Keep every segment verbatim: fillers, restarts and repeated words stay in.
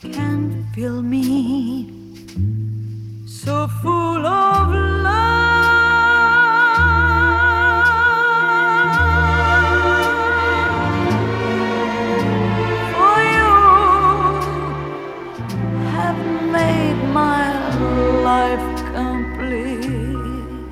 can fill me, so full of love. For you have made my life complete.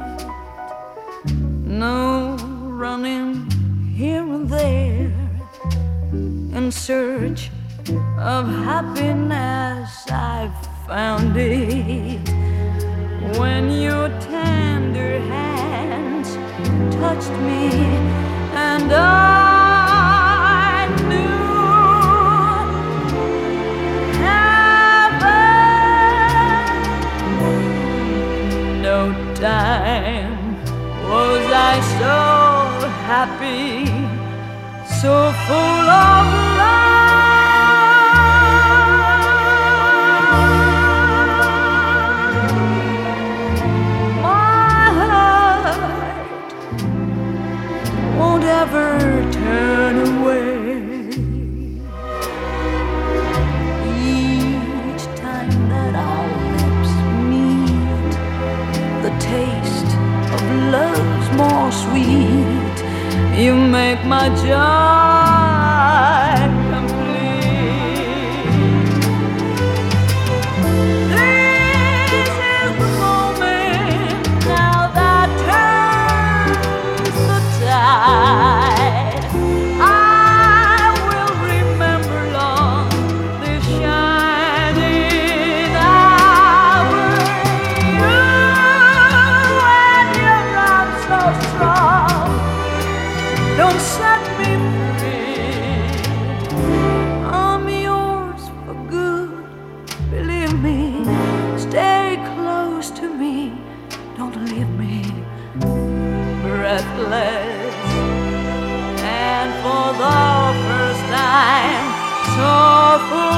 No running here and there in search of happiness, I've found it when your tender hands touched me, and I knew heaven. No time was I so happy, so full of love. Won't ever turn away. Each time that our lips meet, the taste of love's more sweet. You make my joy complete. This is the moment now that turns the tide. I will remember long this shining hour. You and your arms so strong, don't set me free. I'm yours for good, believe me. Stay close to me, don't leave me breathless. And for the first time, so full